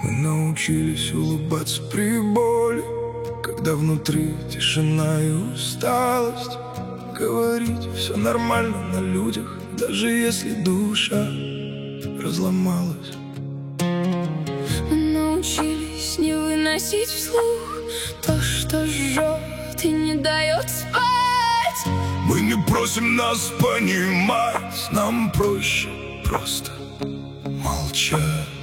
Мы научились улыбаться при боли, когда внутри тишина и усталость. Говорить все нормально на людях, даже если душа разломалась. Мы научились не выносить вслух то, что жжет и не дает спать. Мы не просим нас понимать, нам проще просто молчать.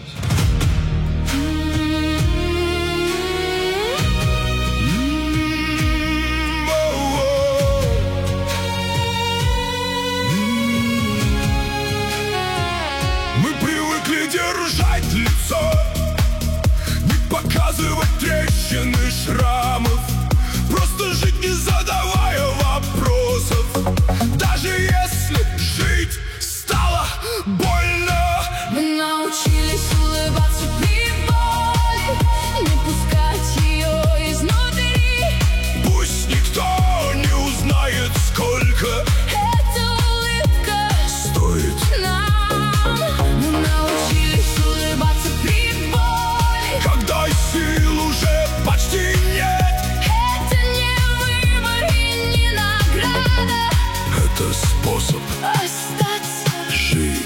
Мы привыкли держать лицо, не показывать трещины, шрамов, просто жить, не задавая вопросов. Даже если жить стало больно. Мы научились улыбаться при боли, не пускать ее изнутри. Пусть никто не узнает, сколько эта улыбка стоит нам. Мы научились улыбаться при боли, когда сил уже почти нет. это не выбор и не награда, Это способ остаться. жить.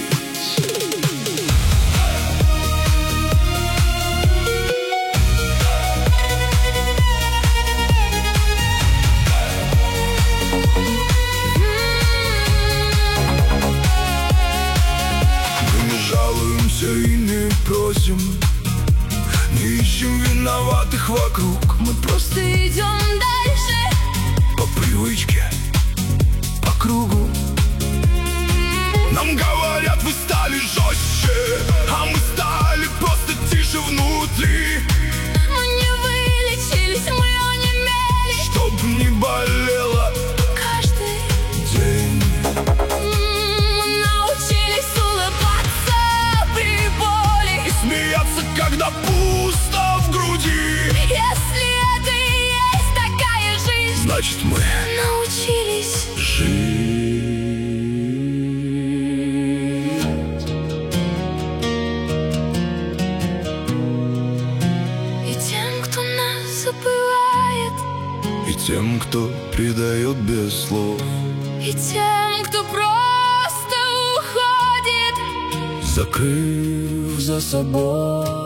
Мы не жалуемся и не просим, не ищем виноватых вокруг. Мы просто идем дальше По привычке, по кругу. Нам говорят, вы стали жестче, а мы стали просто тише внутри. Мы не вылечились, мы онемели. Чтоб не болело Каждый день. мы научились улыбаться при боли. И смеяться, когда пусто в груди. Если это и есть такая жизнь, Значит, мы научились. жить. И тем, кто нас забывает, И тем, кто предает без слов, и тем, кто просто уходит. закрыв за собой